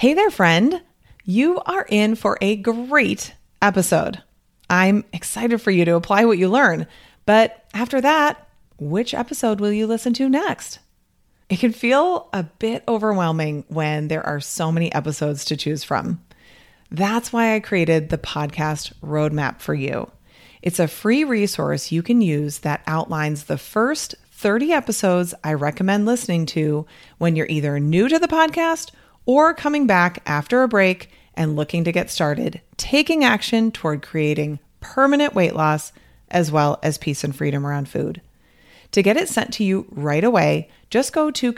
Hey there, friend. You are in for a great episode. I'm excited for you to apply what you learn. But after that, which episode will you listen to next? It can feel a bit overwhelming when there are so many episodes to choose from. That's why I created the podcast roadmap for you. It's a free resource you can use that outlines the first 30 episodes I recommend listening to when you're either new to the podcast or coming back after a break and looking to get started, taking action toward creating permanent weight loss, as well as peace and freedom around food. To get it sent to you right away, just go to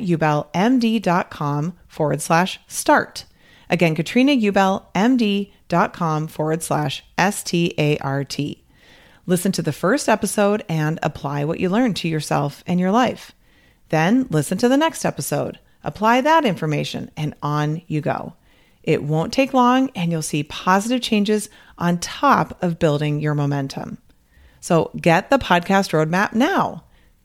katrinaubelmd.com/start. Again, katrinaubelmd.com/START. Listen to the first episode and apply what you learned to yourself and your life. Then listen to the next episode, apply that information, and on you go. It won't take long and you'll see positive changes on top of building your momentum. So get the podcast roadmap now.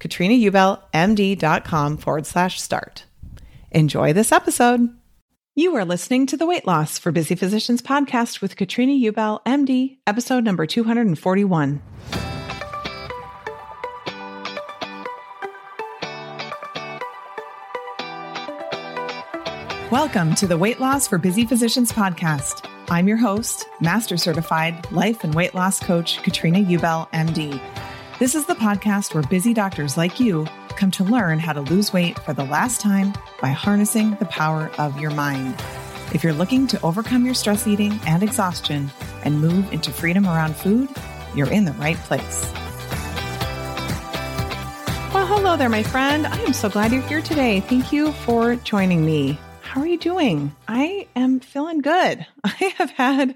katrinaubelmd.com/start. Enjoy this episode. You are listening to the Weight Loss for Busy Physicians podcast with Katrina Ubel, MD, episode number 241. Welcome to the Weight Loss for Busy Physicians podcast. I'm your host, Master Certified Life and Weight Loss Coach, Katrina Ubel, MD. This is the podcast where busy doctors like you come to learn how to lose weight for the last time by harnessing the power of your mind. If you're looking to overcome your stress eating and exhaustion and move into freedom around food, you're in the right place. Well, hello there, my friend. I am so glad you're here today. Thank you for joining me. How are you doing? I am feeling good. I have had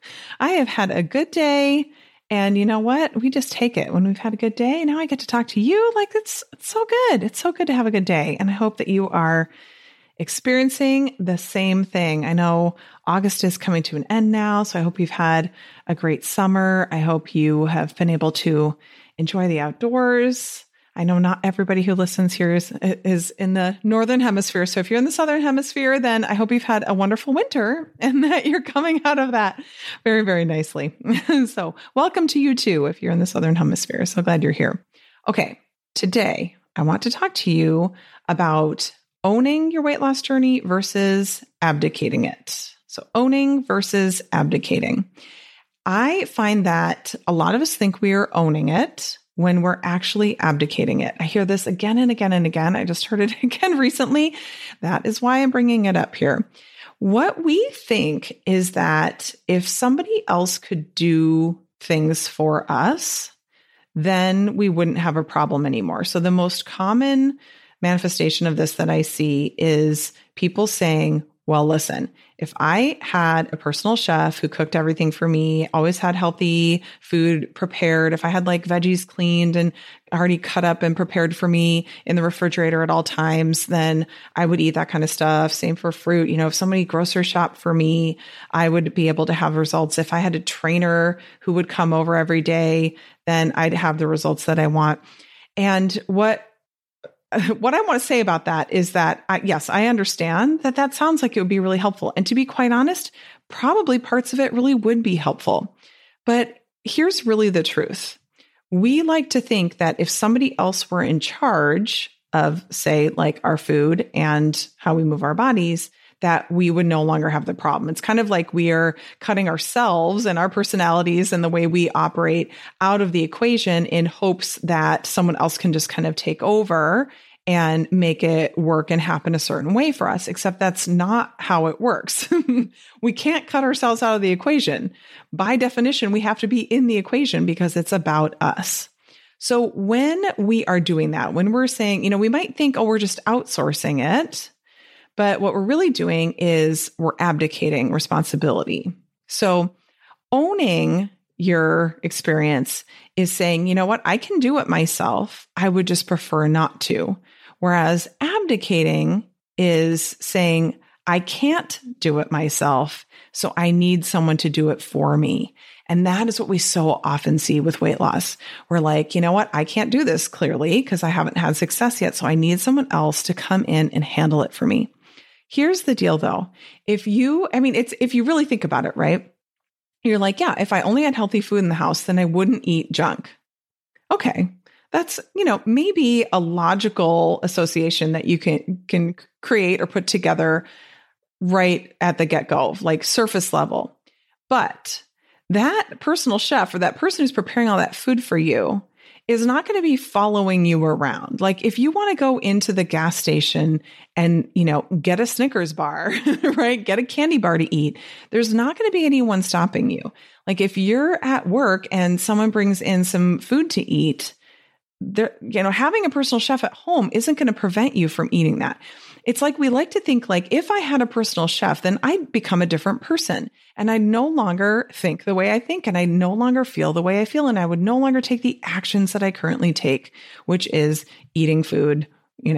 a good day. And you know what? We just take it when we've had a good day. Now I get to talk to you. Like it's so good. It's so good to have a good day. And I hope that you are experiencing the same thing. I know August is coming to an end now. So I hope you've had a great summer. I hope you have been able to enjoy the outdoors. I know not everybody who listens here is in the Northern Hemisphere. So if you're in the Southern Hemisphere, then I hope you've had a wonderful winter and that you're coming out of that very, very nicely. So welcome to you too, if you're in the Southern Hemisphere. So glad you're here. Okay. Today, I want to talk to you about owning your weight loss journey versus abdicating it. So owning versus abdicating. I find that a lot of us think we are owning it when we're actually abdicating it. I hear this again and again and again. I just heard it again recently. That is why I'm bringing it up here. What we think is that if somebody else could do things for us, then we wouldn't have a problem anymore. So the most common manifestation of this that I see is people saying, well, listen, if I had a personal chef who cooked everything for me, always had healthy food prepared, if I had like veggies cleaned and already cut up and prepared for me in the refrigerator at all times, then I would eat that kind of stuff. Same for fruit. You know, if somebody grocery shopped for me, I would be able to have results. If I had a trainer who would come over every day, then I'd have the results that I want. And what I want to say about that is that, yes, I understand that sounds like it would be really helpful. And to be quite honest, probably parts of it really would be helpful. But here's really the truth. We like to think that if somebody else were in charge of, say, like our food and how we move our bodies, that we would no longer have the problem. It's kind of like we are cutting ourselves and our personalities and the way we operate out of the equation in hopes that someone else can just kind of take over and make it work and happen a certain way for us, except that's not how it works. We can't cut ourselves out of the equation. By definition, we have to be in the equation because it's about us. So when we are doing that, when we're saying, you know, we might think, oh, we're just outsourcing it. But what we're really doing is we're abdicating responsibility. So owning your experience is saying, you know what, I can do it myself. I would just prefer not to. Whereas abdicating is saying, I can't do it myself, so I need someone to do it for me. And that is what we so often see with weight loss. We're like, you know what, I can't do this clearly because I haven't had success yet, so I need someone else to come in and handle it for me. Here's the deal though. If you really think about it, right? You're like, yeah, if I only had healthy food in the house, then I wouldn't eat junk. Okay. That's, maybe a logical association that you can create or put together right at the get-go, like surface level. But that personal chef or that person who's preparing all that food for you is not going to be following you around. Like if you want to go into the gas station and, get a Snickers bar, right? Get a candy bar to eat. There's not going to be anyone stopping you. Like if you're at work and someone brings in some food to eat, having a personal chef at home isn't going to prevent you from eating that. It's like we like to think like if I had a personal chef, then I'd become a different person and I no longer think the way I think and I no longer feel the way I feel. And I would no longer take the actions that I currently take, which is eating food,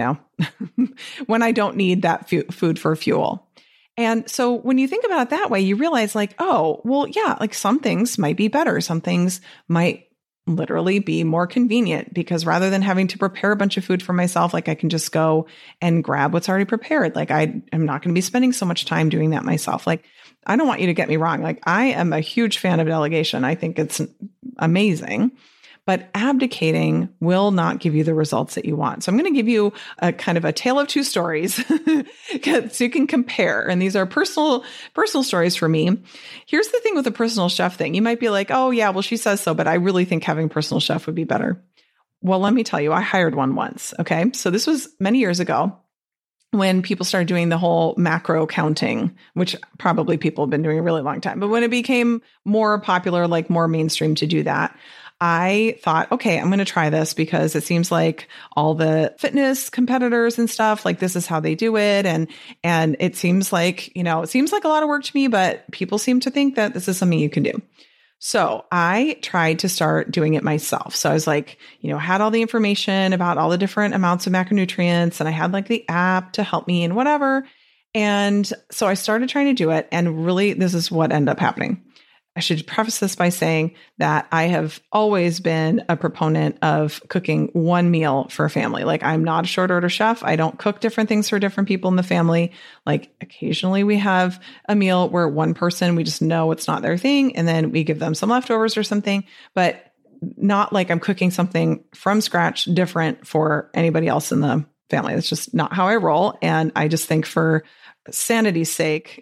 when I don't need that food for fuel. And so when you think about it that way, you realize like, oh, well, yeah, like some things might be better. Some things might literally be more convenient because rather than having to prepare a bunch of food for myself, like I can just go and grab what's already prepared. Like I am not going to be spending so much time doing that myself. Like I don't want you to get me wrong. Like I am a huge fan of delegation. I think it's amazing, but abdicating will not give you the results that you want. So I'm going to give you a kind of a tale of two stories so you can compare. And these are personal stories for me. Here's the thing with the personal chef thing. You might be like, oh yeah, well, she says so, but I really think having a personal chef would be better. Well, let me tell you, I hired one once. Okay. So this was many years ago when people started doing the whole macro counting, which probably people have been doing a really long time. But when it became more popular, like more mainstream to do that, I thought, okay, I'm going to try this because it seems like all the fitness competitors and stuff, like this is how they do it. And it seems like, it seems like a lot of work to me, but people seem to think that this is something you can do. So I tried to start doing it myself. So I was like, had all the information about all the different amounts of macronutrients and I had like the app to help me and whatever. And so I started trying to do it. And really, this is what ended up happening. I should preface this by saying that I have always been a proponent of cooking one meal for a family. Like I'm not a short order chef. I don't cook different things for different people in the family. Like occasionally we have a meal where one person, we just know it's not their thing. And then we give them some leftovers or something, but not like I'm cooking something from scratch different for anybody else in the family. That's just not how I roll. And I just think for sanity's sake,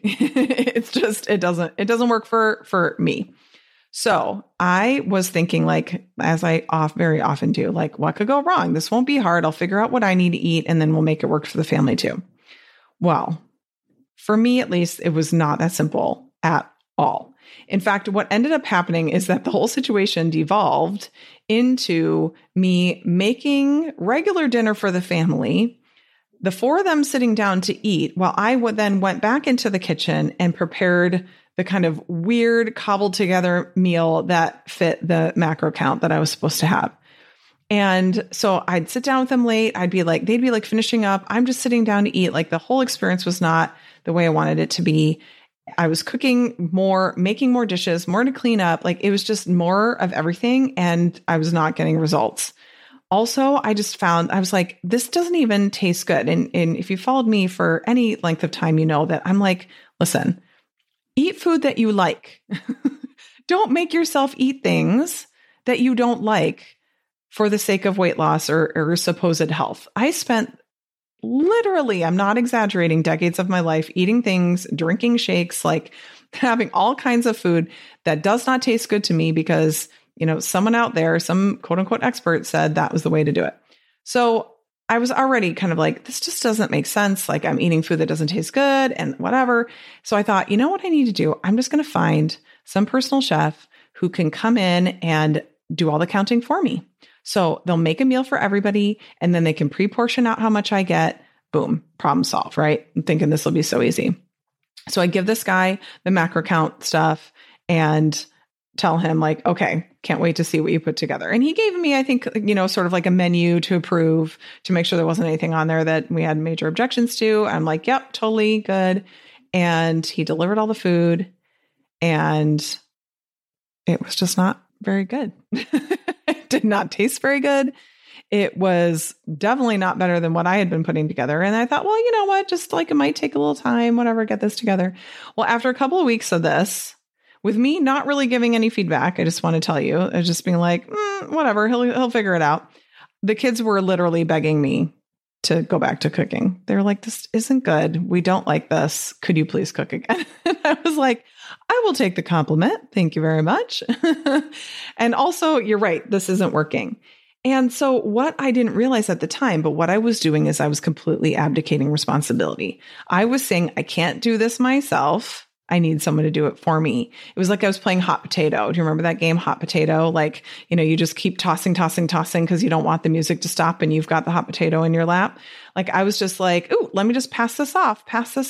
it doesn't work for me. So I was thinking like, as I very often do, like what could go wrong? This won't be hard. I'll figure out what I need to eat and then we'll make it work for the family too. Well, for me, at least, it was not that simple at all. In fact, what ended up happening is that the whole situation devolved into me making regular dinner for the family, the four of them sitting down to eat, while I then went back into the kitchen and prepared the kind of weird cobbled together meal that fit the macro count that I was supposed to have. And so I'd sit down with them late. They'd be like finishing up. I'm just sitting down to eat. Like the whole experience was not the way I wanted it to be. I was cooking more, making more dishes, more to clean up. Like it was just more of everything. And I was not getting results. Also, I was like, this doesn't even taste good. And if you followed me for any length of time, you know that I'm like, listen, eat food that you like. Don't make yourself eat things that you don't like for the sake of weight loss or supposed health. I spent literally, I'm not exaggerating, decades of my life eating things, drinking shakes, like having all kinds of food that does not taste good to me because someone out there, some quote unquote expert said that was the way to do it. So I was already kind of like, this just doesn't make sense. Like I'm eating food that doesn't taste good and whatever. So I thought, you know what I need to do? I'm just going to find some personal chef who can come in and do all the counting for me. So they'll make a meal for everybody and then they can pre-portion out how much I get. Boom, problem solved, right? I'm thinking this will be so easy. So I give this guy the macro count stuff and tell him like, okay, can't wait to see what you put together. And he gave me, I think, sort of like a menu to approve to make sure there wasn't anything on there that we had major objections to. I'm like, yep, totally good. And he delivered all the food and it was just not very good. It did not taste very good. It was definitely not better than what I had been putting together. And I thought, well, you know what? Just like it might take a little time, whatever, get this together. Well, after a couple of weeks of this, with me not really giving any feedback, I just want to tell you, I was just being like, whatever, he'll figure it out. The kids were literally begging me to go back to cooking. They were like, this isn't good. We don't like this. Could you please cook again? And I was like, I will take the compliment. Thank you very much. And also, you're right. This isn't working. And so what I didn't realize at the time, but what I was doing is I was completely abdicating responsibility. I was saying, I can't do this myself. I need someone to do it for me. It was like I was playing hot potato. Do you remember that game, hot potato? Like, you just keep tossing because you don't want the music to stop and you've got the hot potato in your lap. Like I was just like, ooh, let me just pass this off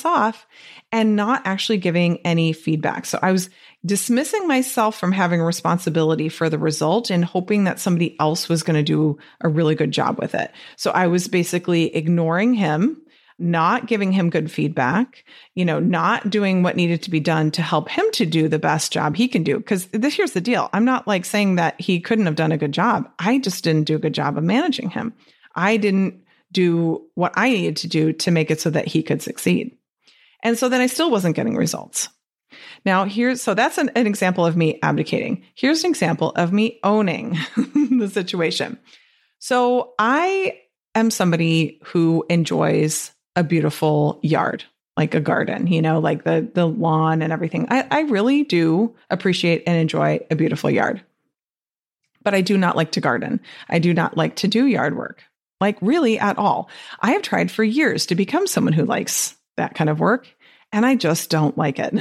and not actually giving any feedback. So I was dismissing myself from having responsibility for the result and hoping that somebody else was going to do a really good job with it. So I was basically ignoring him, not giving him good feedback, not doing what needed to be done to help him to do the best job he can do. Because here's the deal. I'm not like saying that he couldn't have done a good job. I just didn't do a good job of managing him. I didn't do what I needed to do to make it so that he could succeed. And so then I still wasn't getting results. Now so that's an example of me abdicating. Here's an example of me owning the situation. So I am somebody who enjoys a beautiful yard, like a garden, like the lawn and everything. I really do appreciate and enjoy a beautiful yard, but I do not like to garden. I do not like to do yard work, like really at all. I have tried for years to become someone who likes that kind of work, and I just don't like it.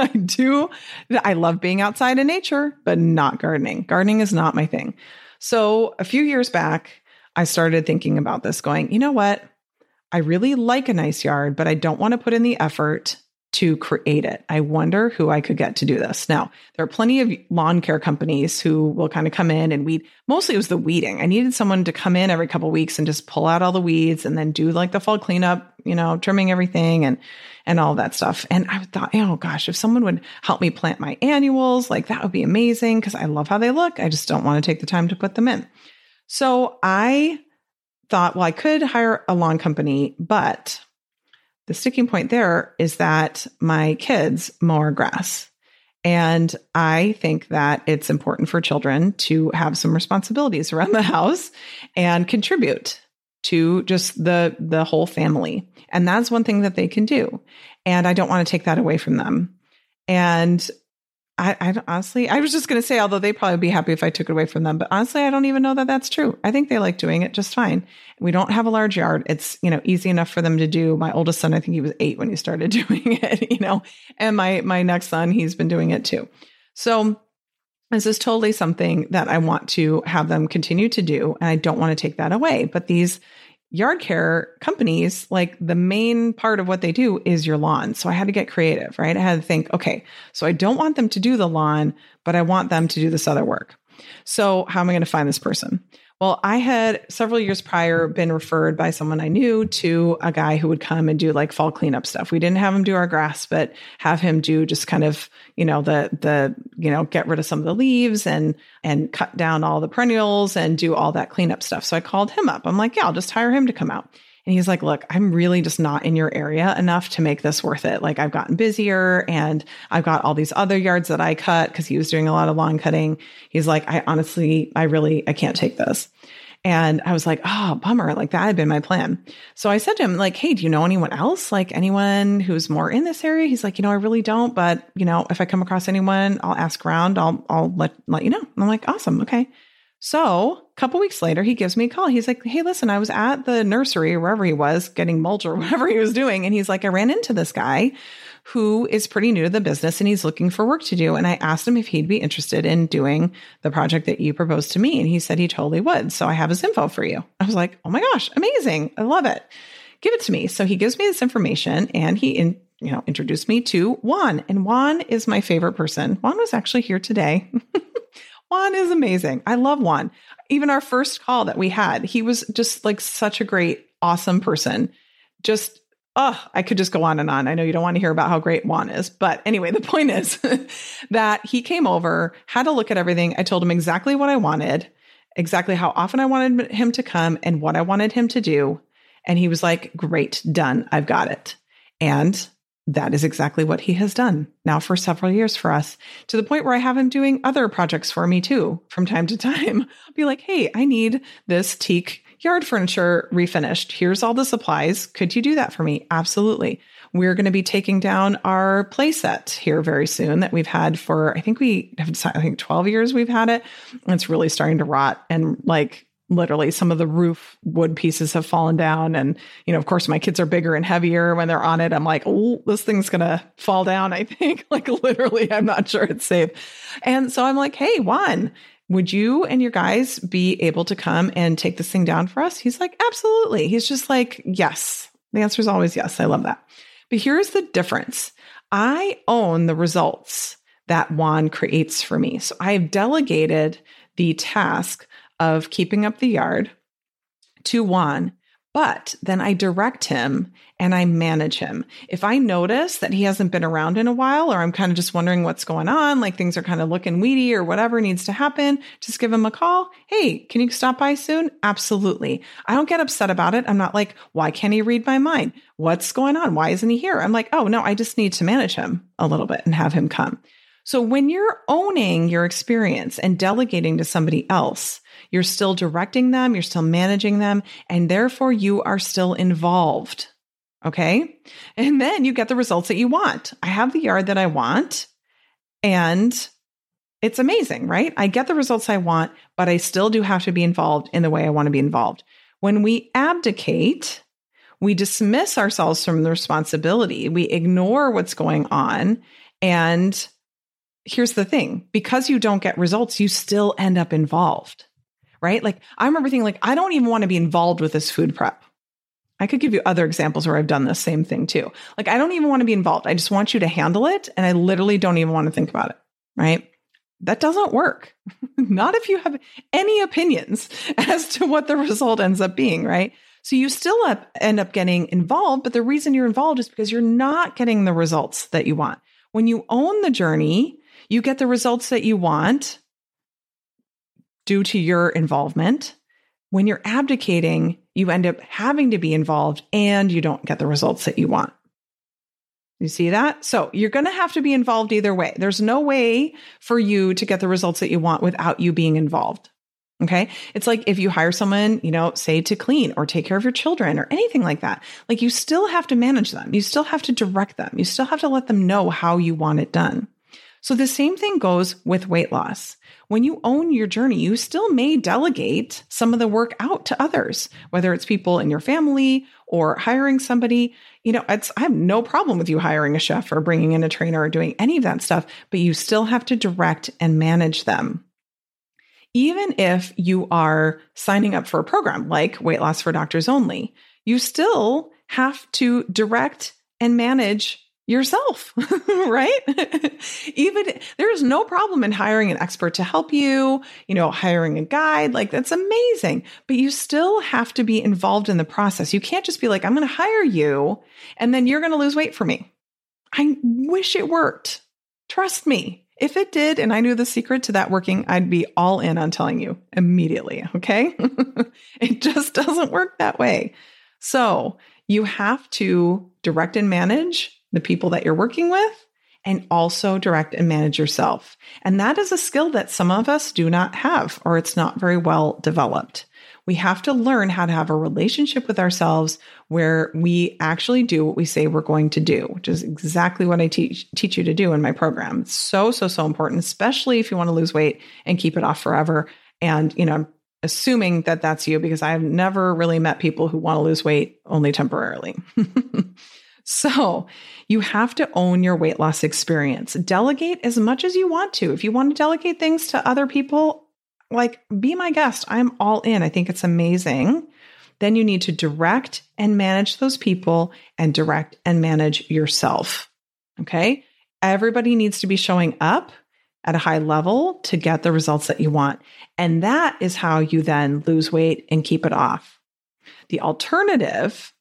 I love being outside in nature, but not gardening. Gardening is not my thing. So a few years back, I started thinking about this going, you know what? I really like a nice yard, but I don't want to put in the effort to create it. I wonder who I could get to do this. Now, there are plenty of lawn care companies who will kind of come in and weed. Mostly it was the weeding. I needed someone to come in every couple of weeks and just pull out all the weeds and then do like the fall cleanup, trimming everything and all that stuff. And I thought, oh gosh, if someone would help me plant my annuals, like that would be amazing because I love how they look. I just don't want to take the time to put them in. So I thought, well, I could hire a lawn company, but the sticking point there is that my kids mow our grass. And I think that it's important for children to have some responsibilities around the house and contribute to just the whole family. And that's one thing that they can do. And I don't want to take that away from them. And I honestly, I was just going to say, although they'd probably be happy if I took it away from them, but honestly, I don't even know that that's true. I think they like doing it just fine. We don't have a large yard. It's, easy enough for them to do. My oldest son, I think he was 8 when he started doing it, and my next son, he's been doing it too. So this is totally something that I want to have them continue to do. And I don't want to take that away. But these yard care companies, like the main part of what they do is your lawn. So I had to get creative, right? I had to think, okay, so I don't want them to do the lawn, but I want them to do this other work. So how am I going to find this person? Well, I had several years prior been referred by someone I knew to a guy who would come and do like fall cleanup stuff. We didn't have him do our grass, but have him do just kind of, get rid of some of the leaves and cut down all the perennials and do all that cleanup stuff. So I called him up. I'm like, yeah, I'll just hire him to come out. And he's like, look, I'm really just not in your area enough to make this worth it. Like I've gotten busier and I've got all these other yards that I cut because he was doing a lot of lawn cutting. He's like, I can't take this. And I was like, oh, bummer. Like that had been my plan. So I said to him like, hey, do you know anyone else? Like anyone who's more in this area? He's like, I really don't, but if I come across anyone, I'll ask around. I'll let you know. And I'm like, awesome. Okay. So a couple weeks later, he gives me a call. He's like, hey, listen, I was at the nursery or wherever he was getting mulch or whatever he was doing. And he's like, I ran into this guy who is pretty new to the business and he's looking for work to do. And I asked him if he'd be interested in doing the project that you proposed to me. And he said he totally would. So I have his info for you. I was like, oh my gosh, amazing. I love it. Give it to me. So he gives me this information and he introduced me to Juan. And Juan is my favorite person. Juan was actually here today. Juan is amazing. I love Juan. Even our first call that we had, he was just like such a great, awesome person. I could just go on and on. I know you don't want to hear about how great Juan is, but anyway, the point is that he came over, had a look at everything. I told him exactly what I wanted, exactly how often I wanted him to come and what I wanted him to do. And he was like, great, done. I've got it. And that is exactly what he has done now for several years for us, to the point where I have him doing other projects for me too. From time to time, I'll be like, hey, I need this teak yard furniture refinished. Here's all the supplies. Could you do that for me? Absolutely. We're going to be taking down our play set here very soon that we've had for, I think 12 years we've had it. And it's really starting to rot. And like literally some of the roof wood pieces have fallen down. And, of course, my kids are bigger and heavier when they're on it. I'm like, oh, this thing's going to fall down, I think. Like literally, I'm not sure it's safe. And so I'm like, hey, Juan, would you and your guys be able to come and take this thing down for us? He's like, absolutely. He's just like, yes. The answer is always yes. I love that. But here's the difference. I own the results that Juan creates for me. So I have delegated the task of keeping up the yard to Juan, but then I direct him and I manage him. If I notice that he hasn't been around in a while, or I'm kind of just wondering what's going on, like things are kind of looking weedy or whatever needs to happen, just give him a call. Hey, can you stop by soon? Absolutely. I don't get upset about it. I'm not like, why can't he read my mind? What's going on? Why isn't he here? I'm like, oh no, I just need to manage him a little bit and have him come. So when you're owning your experience and delegating to somebody else, you're still directing them, you're still managing them, and therefore you are still involved. Okay. And then you get the results that you want. I have the yard that I want, and it's amazing, right? I get the results I want, but I still do have to be involved in the way I want to be involved. When we abdicate, we dismiss ourselves from the responsibility. We ignore what's going on. And here's the thing, because you don't get results, you still end up involved. Right? Like I remember thinking like, I don't even want to be involved with this food prep. I could give you other examples where I've done the same thing too. Like, I don't even want to be involved. I just want you to handle it. And I literally don't even want to think about it. Right? That doesn't work. Not if you have any opinions as to what the result ends up being. Right? So you still end up getting involved, but the reason you're involved is because you're not getting the results that you want. When you own the journey, you get the results that you want due to your involvement. When you're abdicating, you end up having to be involved and you don't get the results that you want. You see that? So you're going to have to be involved either way. There's no way for you to get the results that you want without you being involved. Okay. It's like if you hire someone, say to clean or take care of your children or anything like that, like you still have to manage them. You still have to direct them. You still have to let them know how you want it done. So the same thing goes with weight loss. When you own your journey, you still may delegate some of the work out to others, whether it's people in your family or hiring somebody. I have no problem with you hiring a chef or bringing in a trainer or doing any of that stuff, but you still have to direct and manage them. Even if you are signing up for a program like Weight Loss for Doctors Only, you still have to direct and manage yourself, right? Even there is no problem in hiring an expert to help you, hiring a guide, like that's amazing, but you still have to be involved in the process. You can't just be like, I'm going to hire you and then you're going to lose weight for me. I wish it worked. Trust me. If it did, and I knew the secret to that working, I'd be all in on telling you immediately. Okay. It just doesn't work that way. So you have to direct and manage the people that you're working with, and also direct and manage yourself. And that is a skill that some of us do not have, or it's not very well developed. We have to learn how to have a relationship with ourselves where we actually do what we say we're going to do, which is exactly what I teach you to do in my program. It's so important, especially if you want to lose weight and keep it off forever. And, I'm assuming that that's you, because I have never really met people who want to lose weight only temporarily. So you have to own your weight loss experience. Delegate as much as you want to. If you want to delegate things to other people, like be my guest. I'm all in. I think it's amazing. Then you need to direct and manage those people and direct and manage yourself. Okay. Everybody needs to be showing up at a high level to get the results that you want. And that is how you then lose weight and keep it off. The alternative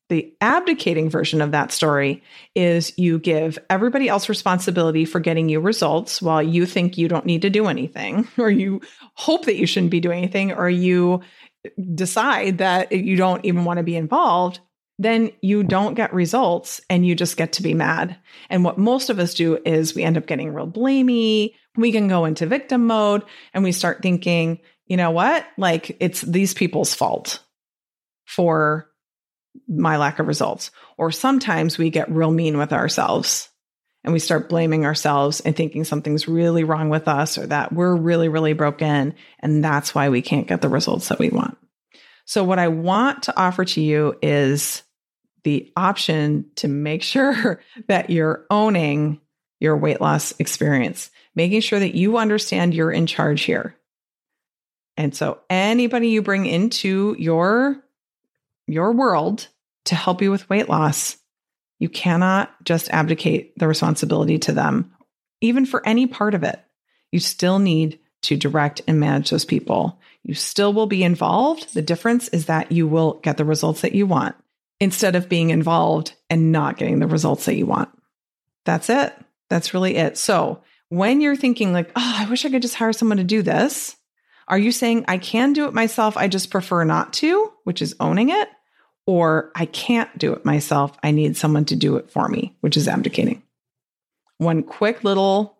The abdicating version of that story is you give everybody else responsibility for getting you results while you think you don't need to do anything, or you hope that you shouldn't be doing anything, or you decide that you don't even want to be involved. Then you don't get results and you just get to be mad. And what most of us do is we end up getting real blamey. We can go into victim mode and we start thinking, you know what? Like, it's these people's fault for my lack of results. Or sometimes we get real mean with ourselves and we start blaming ourselves and thinking something's really wrong with us or that we're really, really broken. And that's why we can't get the results that we want. So what I want to offer to you is the option to make sure that you're owning your weight loss experience, making sure that you understand you're in charge here. And so anybody you bring into your world to help you with weight loss, you cannot just abdicate the responsibility to them, even for any part of it. You still need to direct and manage those people. You still will be involved. The difference is that you will get the results that you want instead of being involved and not getting the results that you want. That's it. That's really it. So when you're thinking like, oh, I wish I could just hire someone to do this, are you saying I can do it myself, I just prefer not to, which is owning it? Or I can't do it myself, I need someone to do it for me, which is abdicating. One quick little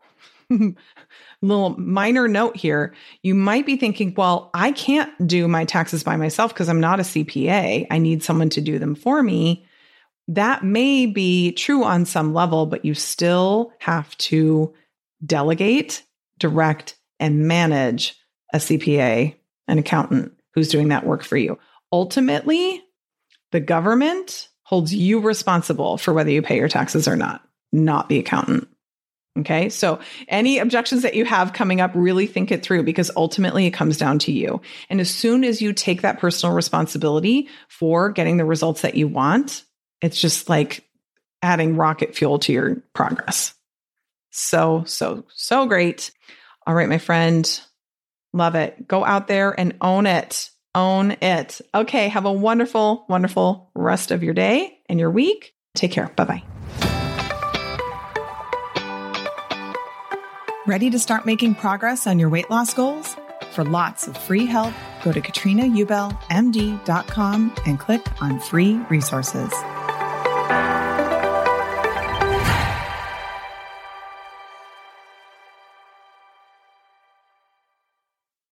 minor note here. You might be thinking, well, I can't do my taxes by myself because I'm not a CPA. I need someone to do them for me. That may be true on some level, but you still have to delegate, direct, and manage a CPA, an accountant who's doing that work for you. Ultimately, the government holds you responsible for whether you pay your taxes or not the accountant. Okay. So any objections that you have coming up, really think it through because ultimately it comes down to you. And as soon as you take that personal responsibility for getting the results that you want, it's just like adding rocket fuel to your progress. So great. All right, my friend. Love it. Go out there and own it. Own it. Okay. Have a wonderful, wonderful rest of your day and your week. Take care. Bye-bye. Ready to start making progress on your weight loss goals? For lots of free help, go to KatrinaUbelMD.com and click on free resources.